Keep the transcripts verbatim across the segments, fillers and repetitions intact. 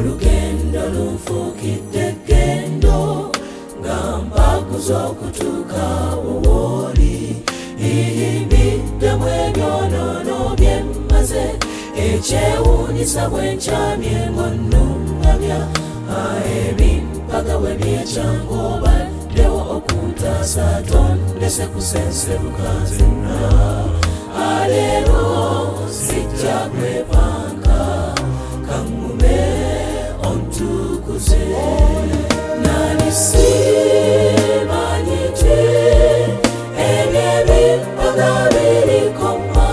olugendo lunfukidde gendo nga mpaguza okutuuka wowooli iyimbidde ebyonono byemmaze ekyewuunyisa bwe nkyamye ng'onnuŋŋamya ebimpagawe byekyangu obaddewo okuntaasa tondese kusenseruka nzenna aleero sijja kwepanka kaŋŋume ontukuze nali simanyite ebyo ebimpaga birikoma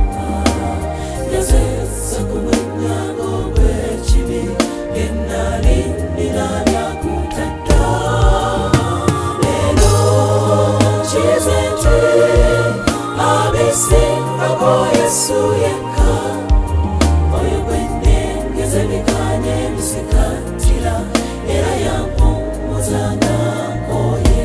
ngezeza kumwenyango bw'ekibi byennali nnina byakutadda leero kize nti abisingako Yesu yekka oyo gwe nnengeze bikanye bisikatira era yampumuzanga nkoye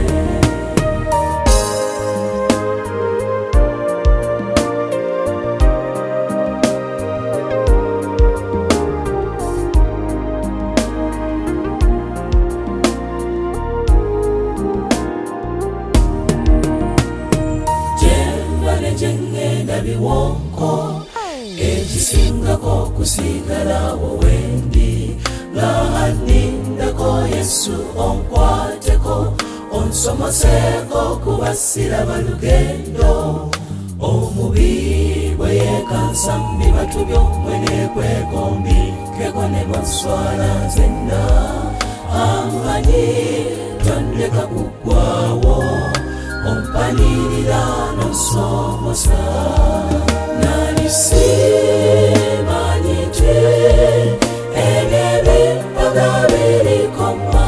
jengenda biwonko ekisingako kusigala wowendi lahanindako Yesu onkwateko onsomoseko kubasira balugendo omubi bwe yekansa mubibatu byomwene kwegombikeko ne bonswala nzenna amanyi tondeka kugwawo ompanirira n'onsomosa nali simanyite ebyo ebimpaga birikoma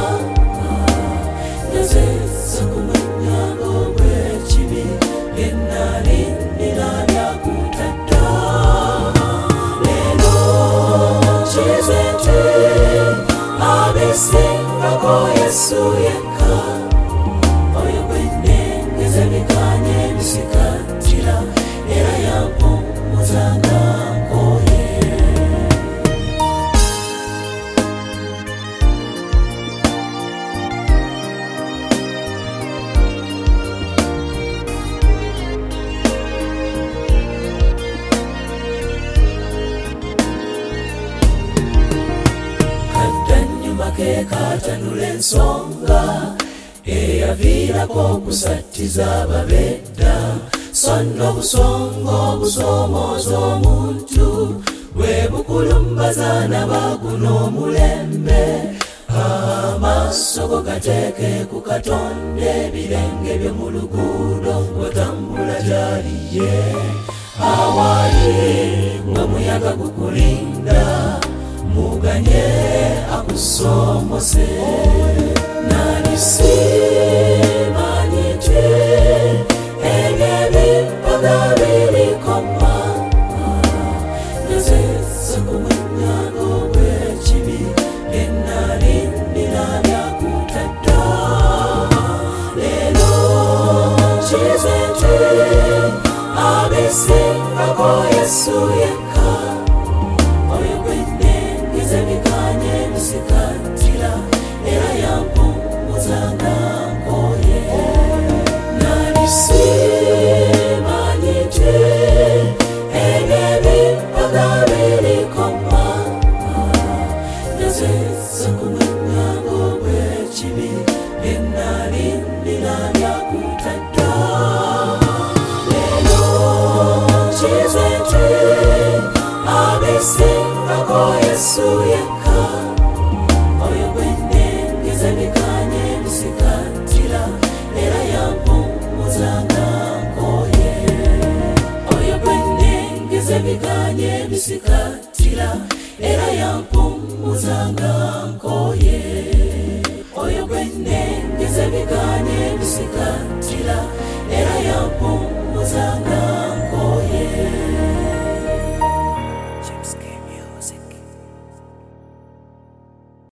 ngezeza kumwenyango bw'ekibi byennali nnina byakutadda leero kize nti abisingako Yesu yekka oyo gwe nnengeze bikanye bisikatira era yampumuzanga nkoye kaddanyuma ke katanula ensonga eyaviirako okusattiza ababedda so n'obusongo obusomooza omuntu bwe bukulumbaza n'abaguna omulembe amaaso go gateeke ku Katonda ebirenge byo mu luguudo ng'otambula gy'aliye awali ng'omuyaga gukulinda muganye akusomose nali simanyite ebyo ebimpaga birikoma ngezeza kumwenyango bw'ekibi byennali nnina byakutadda leero kize nti abisingako Yesu yekka oyo gwe nnengeze bikanye bisikatira era yampumuzanga nkoye nali simanyite ebyo ebimpaga birikoma ngezeza kumwenyango bw'ekibi byennali nnina byakutadda leero kize nti abisingako Yesu yekka oyo gwe nnengeze bikanye bisikatira era yampumuzanga nkoye oyo gwe nnengeze bikanye bisikatira